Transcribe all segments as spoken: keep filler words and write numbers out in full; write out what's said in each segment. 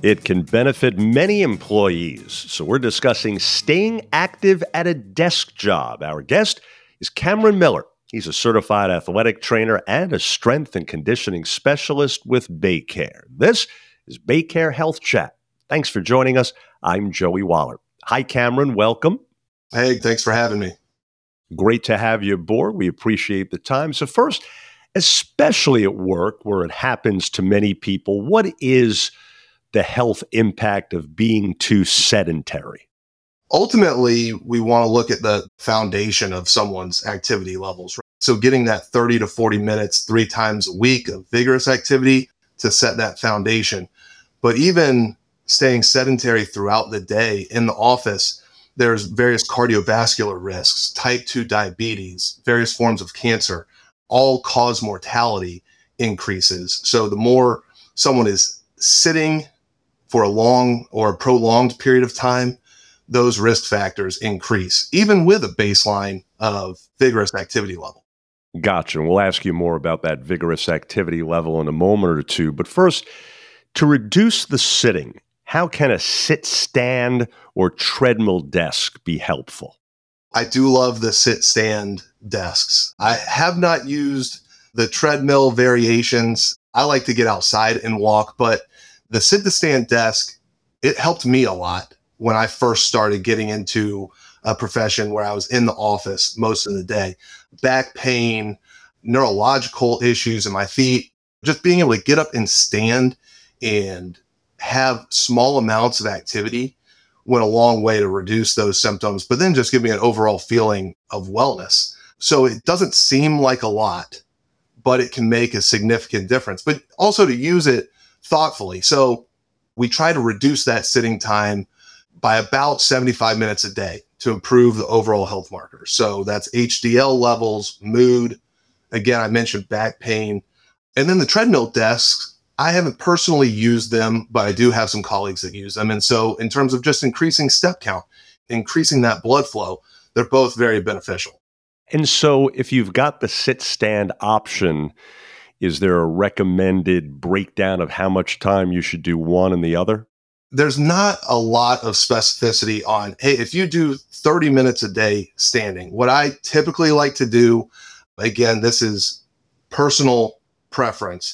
It can benefit many employees. So we're discussing staying active at a desk job. Our guest is Cameron Miller. He's a certified athletic trainer and a strength and conditioning specialist with BayCare. This is BayCare Health Chat. Thanks for joining us. I'm Joey Waller. Hi, Cameron. Welcome. Hey, thanks for having me. Great to have you aboard. We appreciate the time. So first, especially at work where it happens to many people, what is the health impact of being too sedentary? Ultimately, we want to look at the foundation of someone's activity levels. Right? So getting that thirty to forty minutes, three times a week of vigorous activity to set that foundation. But even staying sedentary throughout the day in the office, there's various cardiovascular risks, type two diabetes, various forms of cancer, all cause mortality increases. So the more someone is sitting for a long or a prolonged period of time, those risk factors increase, even with a baseline of vigorous activity level. Gotcha. And we'll ask you more about that vigorous activity level in a moment or two. But first, to reduce the sitting, how can a sit stand or treadmill desk be helpful? I do love the sit stand desks. I have not used the treadmill variations. I like to get outside and walk, but the sit to stand desk, it helped me a lot when I first started getting into a profession where I was in the office most of the day. Back pain, neurological issues in my feet, just being able to get up and stand and have small amounts of activity went a long way to reduce those symptoms, but then just give me an overall feeling of wellness. So it doesn't seem like a lot, but it can make a significant difference, but also to use it thoughtfully. So we try to reduce that sitting time by about seventy-five minutes a day to improve the overall health markers. So that's H D L levels, mood. Again, I mentioned back pain. And then the treadmill desks, I haven't personally used them, but I do have some colleagues that use them. And so in terms of just increasing step count, increasing that blood flow, they're both very beneficial. And so if you've got the sit stand option, is there a recommended breakdown of how much time you should do one and the other? There's not a lot of specificity on, hey, if you do thirty minutes a day standing, what I typically like to do, again, this is personal preference,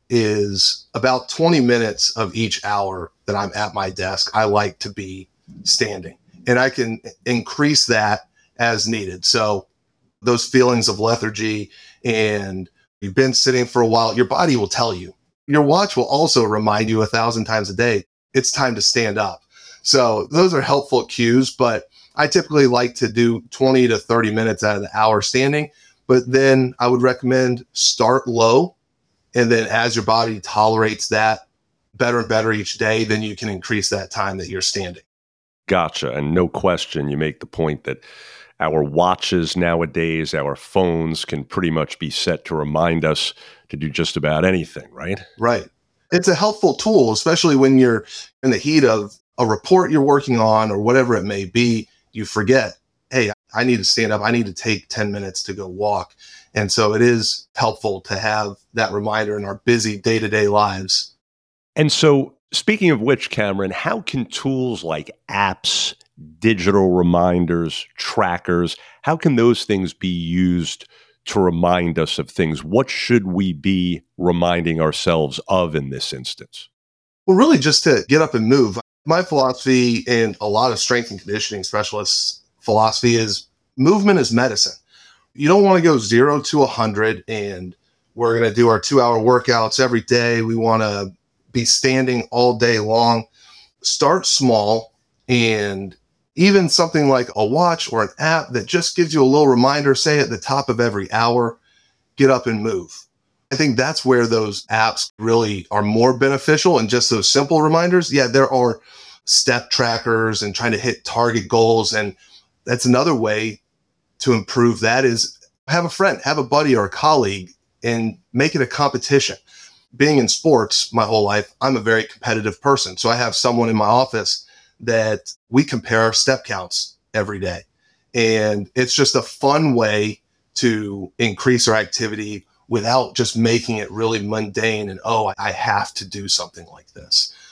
is about twenty minutes of each hour that I'm at my desk, I like to be standing. And I can increase that as needed. So those feelings of lethargy and you've been sitting for a while, your body will tell you. Your watch will also remind you a thousand times a day, it's time to stand up. So those are helpful cues, but I typically like to do twenty to thirty minutes out of the hour standing. But then I would recommend start low. And then as your body tolerates that better and better each day, then you can increase that time that you're standing. Gotcha. And no question, you make the point that our watches nowadays, our phones can pretty much be set to remind us to do just about anything, right? Right. It's a helpful tool, especially when you're in the heat of a report you're working on or whatever it may be. You forget, hey, I need to stand up. I need to take ten minutes to go walk. And so it is helpful to have that reminder in our busy day-to-day lives. And so speaking of which, Cameron, how can tools like apps, digital reminders, trackers, how can those things be used to remind us of things? What should we be reminding ourselves of in this instance? Well, really just to get up and move. My philosophy and a lot of strength and conditioning specialists' philosophy is movement is medicine. You don't want to go zero to one hundred and we're going to do our two hour workouts every day. We want to be standing all day long. Start small, and even something like a watch or an app that just gives you a little reminder, say at the top of every hour, get up and move. I think that's where those apps really are more beneficial, and just those simple reminders. Yeah, there are step trackers and trying to hit target goals. And that's another way to improve that is have a friend, have a buddy or a colleague and make it a competition. Being in sports my whole life, I'm a very competitive person. So I have someone in my office that we compare our step counts every day. And it's just a fun way to increase our activity without just making it really mundane and, oh, I have to do something like this.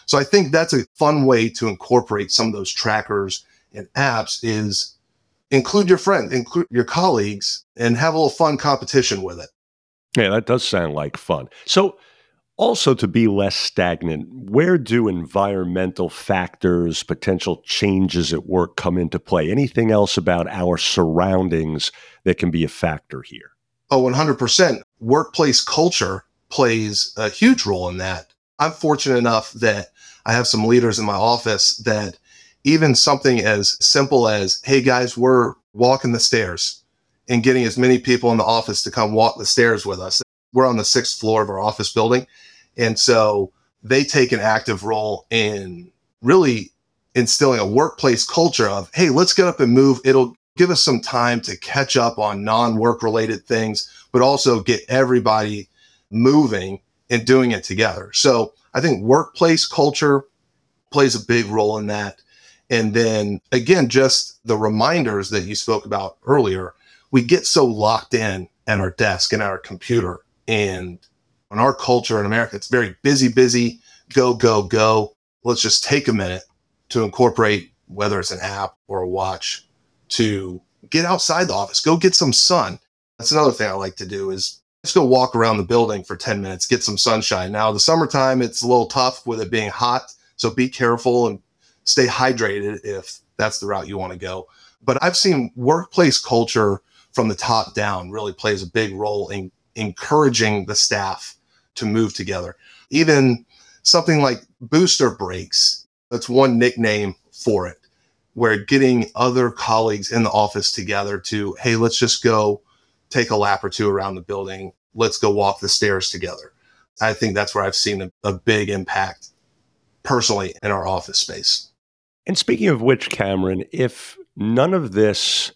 So I think that's a fun way to incorporate some of those trackers and apps is include your friends, include your colleagues, and have a little fun competition with it. Yeah, that does sound like fun. So, also to be less stagnant, where do environmental factors, potential changes at work come into play? Anything else about our surroundings that can be a factor here? Oh, one hundred percent. Workplace culture plays a huge role in that. I'm fortunate enough that I have some leaders in my office that even something as simple as, hey guys, we're walking the stairs and getting as many people in the office to come walk the stairs with us. We're on the sixth floor of our office building. And so they take an active role in really instilling a workplace culture of, hey, let's get up and move. It'll give us some time to catch up on non-work related things, but also get everybody moving and doing it together. So I think workplace culture plays a big role in that. And then again, just the reminders that you spoke about earlier, we get so locked in at our desk and our computer, and in our culture in America, it's very busy, busy, go, go, go. Let's just take a minute to incorporate, whether it's an app or a watch, to get outside the office, go get some sun. That's another thing I like to do is just go walk around the building for ten minutes, get some sunshine. Now, the summertime, it's a little tough with it being hot, so be careful and stay hydrated if that's the route you want to go. But I've seen workplace culture from the top down really plays a big role in encouraging the staff to move together. Even something like booster breaks, that's one nickname for it, where getting other colleagues in the office together to, hey, let's just go take a lap or two around the building. Let's go walk the stairs together. I think that's where I've seen a, a big impact personally in our office space. And speaking of which, Cameron, if none of this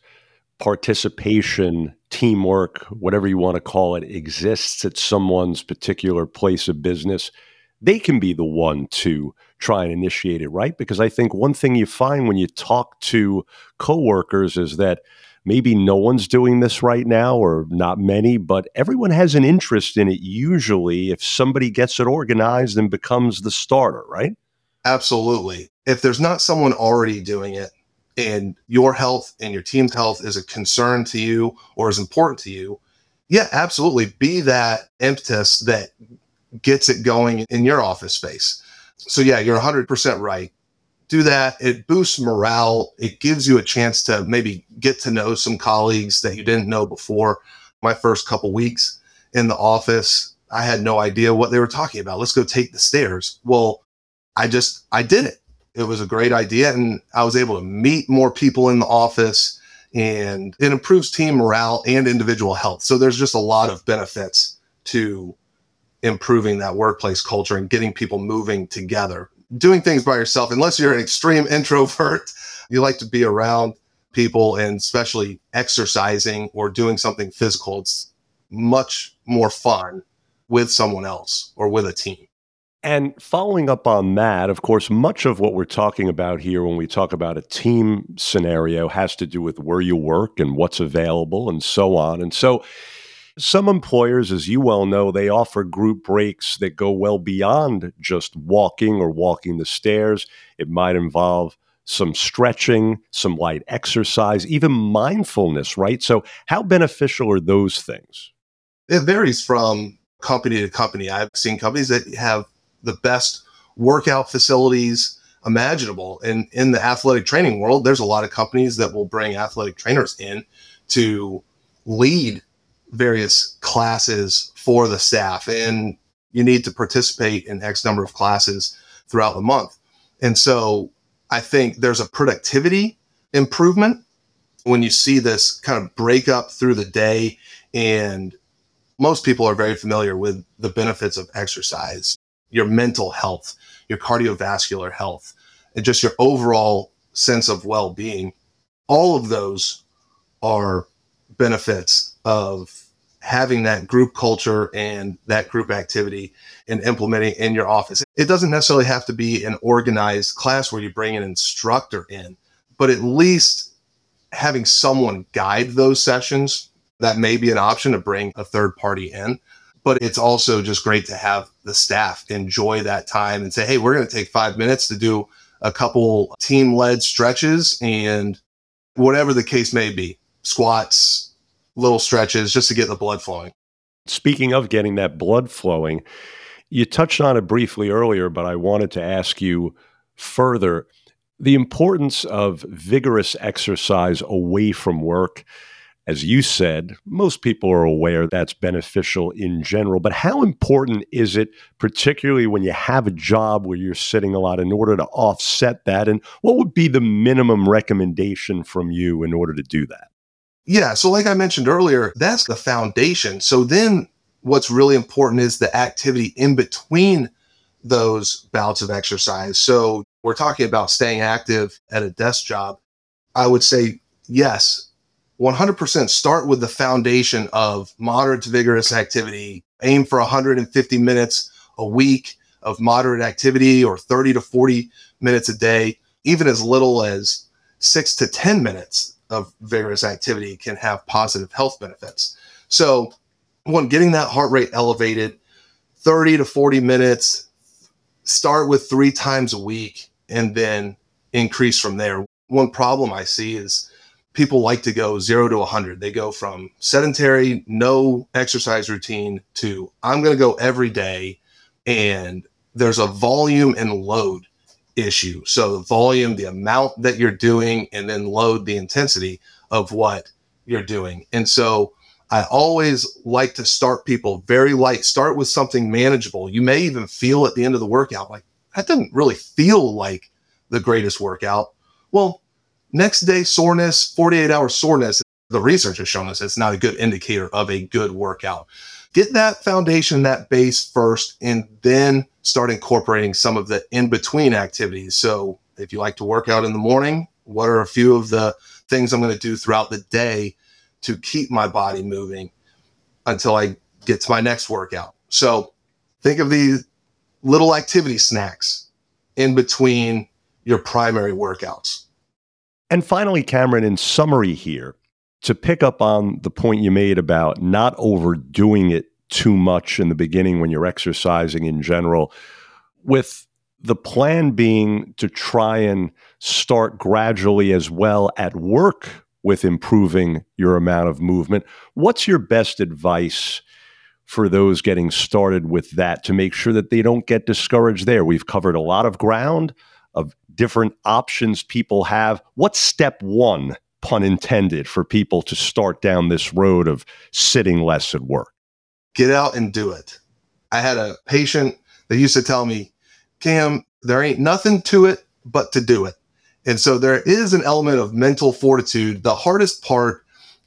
participation, teamwork, whatever you want to call it, exists at someone's particular place of business, they can be the one to try and initiate it, right? Because I think one thing you find when you talk to coworkers is that maybe no one's doing this right now, or not many, but everyone has an interest in it usually if somebody gets it organized and becomes the starter, right? Absolutely. If there's not someone already doing it, and your health and your team's health is a concern to you or is important to you, yeah, absolutely. Be that impetus that gets it going in your office space. So yeah, you're one hundred percent right. Do that. It boosts morale. It gives you a chance to maybe get to know some colleagues that you didn't know before. My first couple weeks in the office, I had no idea what they were talking about. Let's go take the stairs. Well, I just, I did it. It was a great idea, and I was able to meet more people in the office, and it improves team morale and individual health. So there's just a lot of benefits to improving that workplace culture and getting people moving together. Doing things by yourself, unless you're an extreme introvert, you like to be around people, and especially exercising or doing something physical, it's much more fun with someone else or with a team. And following up on that, of course, much of what we're talking about here when we talk about a team scenario has to do with where you work and what's available and so on. And so some employers, as you well know, they offer group breaks that go well beyond just walking or walking the stairs. It might involve some stretching, some light exercise, even mindfulness, right? So how beneficial are those things? It varies from company to company. I've seen companies that have the best workout facilities imaginable. And in the athletic training world, there's a lot of companies that will bring athletic trainers in to lead various classes for the staff. And you need to participate in X number of classes throughout the month. And so I think there's a productivity improvement when you see this kind of break up through the day. And most people are very familiar with the benefits of exercise, your mental health, your cardiovascular health, and just your overall sense of well-being. All of those are benefits of having that group culture and that group activity and implementing in your office. It doesn't necessarily have to be an organized class where you bring an instructor in, but at least having someone guide those sessions, that may be an option to bring a third party in. But it's also just great to have the staff enjoy that time and say, hey, we're going to take five minutes to do a couple team led stretches and whatever the case may be, squats, little stretches just to get the blood flowing. Speaking of getting that blood flowing, you touched on it briefly earlier, but I wanted to ask you further the importance of vigorous exercise away from work. As you said, most people are aware that's beneficial in general, but how important is it, particularly when you have a job where you're sitting a lot, in order to offset that? And what would be the minimum recommendation from you in order to do that? Yeah, so like I mentioned earlier, that's the foundation. So then what's really important is the activity in between those bouts of exercise. So we're talking about staying active at a desk job. I would say, yes, one hundred percent start with the foundation of moderate to vigorous activity. Aim for one hundred fifty minutes a week of moderate activity, or thirty to forty minutes a day. Even as little as six to ten minutes of vigorous activity can have positive health benefits. So one, getting that heart rate elevated, thirty to forty minutes, start with three times a week, and then increase from there. One problem I see is people like to go zero to one hundred. They go from sedentary, no exercise routine to I'm going to go every day. And there's a volume and load issue. So the volume, the amount that you're doing, and then load, the intensity of what you're doing. And so I always like to start people very light. Start with something manageable. You may even feel at the end of the workout, like, that doesn't really feel like the greatest workout. Well, next day soreness, forty-eight hour soreness, the research has shown us it's not a good indicator of a good workout. Get that foundation, that base first, and then start incorporating some of the in-between activities. So if you like to work out in the morning, what are a few of the things I'm going to do throughout the day to keep my body moving until I get to my next workout? So think of these little activity snacks in between your primary workouts. And finally, Cameron, in summary here, to pick up on the point you made about not overdoing it too much in the beginning when you're exercising in general, with the plan being to try and start gradually as well at work with improving your amount of movement, what's your best advice for those getting started with that to make sure that they don't get discouraged there? We've covered a lot of ground of different options people have. What's step one, pun intended, for people to start down this road of sitting less at work? Get out and do it. I had a patient that used to tell me, Cam, there ain't nothing to it but to do it. And so there is an element of mental fortitude. The hardest part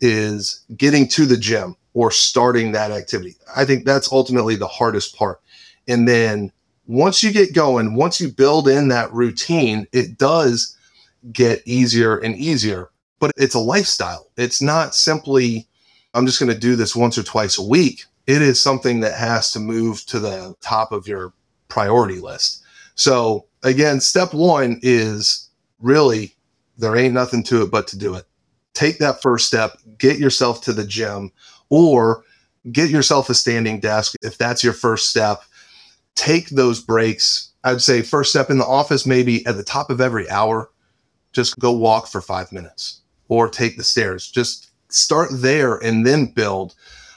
is getting to the gym or starting that activity. I think that's ultimately the hardest part. And then once you get going, once you build in that routine, it does get easier and easier. But it's a lifestyle. It's not simply, I'm just going to do this once or twice a week. It is something that has to move to the top of your priority list. So again, step one is really, there ain't nothing to it but to do it. Take that first step, get yourself to the gym, or get yourself a standing desk if that's your first step. Take those breaks. I'd say first step in the office, maybe at the top of every hour, just go walk for five minutes or take the stairs. Just start there and then build.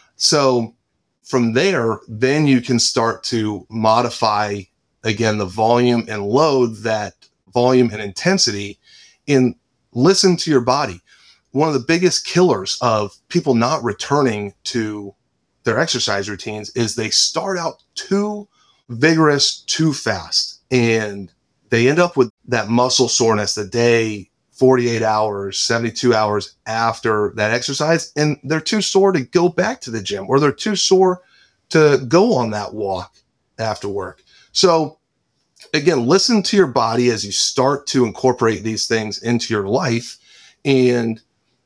So from there, then you can start to modify, again, the volume and load, that volume and intensity, and listen to your body. One of the biggest killers of people not returning to their exercise routines is they start out too vigorous too fast, and they end up with that muscle soreness the day, forty-eight hours, seventy-two hours after that exercise, and they're too sore to go back to the gym, or they're too sore to go on that walk after work. So again, listen to your body as you start to incorporate these things into your life. And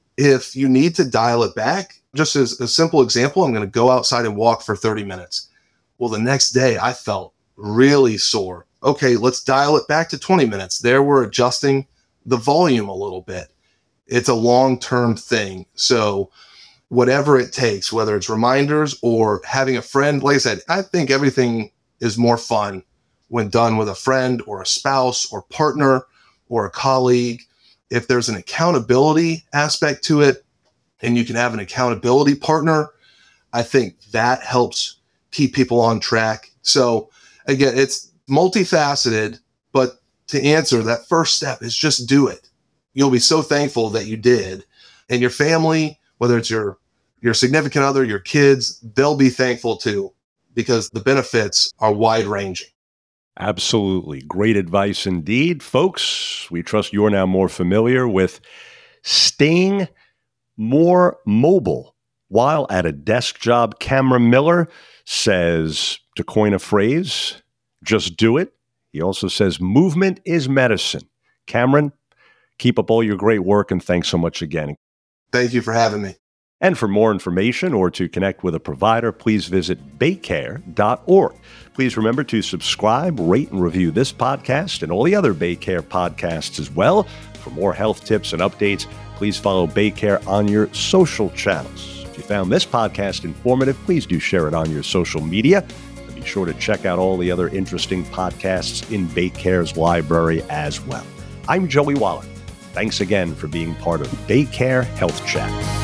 if you need to dial it back, just as a simple example, I'm going to go outside and walk for thirty minutes. Well, the next day I felt really sore. Okay, let's dial it back to twenty minutes. There we're adjusting the volume a little bit. It's a long-term thing. So whatever it takes, whether it's reminders or having a friend, like I said, I think everything is more fun when done with a friend or a spouse or partner or a colleague. If there's an accountability aspect to it and you can have an accountability partner, I think that helps keep people on track. So again, it's multifaceted, but to answer, that first step is just do it. You'll be so thankful that you did. And your family, whether it's your, your significant other, your kids, they'll be thankful too, because the benefits are wide ranging. Absolutely. Great advice indeed. Folks, we trust you're now more familiar with staying more mobile while at a desk job. Cameron Miller says, to coin a phrase, just do it. He also says, movement is medicine. Cameron, keep up all your great work, and thanks so much again. Thank you for having me. And for more information or to connect with a provider, please visit baycare dot org. Please remember to subscribe, rate, and review this podcast and all the other BayCare podcasts as well. For more health tips and updates, please follow BayCare on your social channels. If you found this podcast informative, please do share it on your social media. And be sure to check out all the other interesting podcasts in BayCare's library as well. I'm Joey Waller. Thanks again for being part of BayCare Health Chat.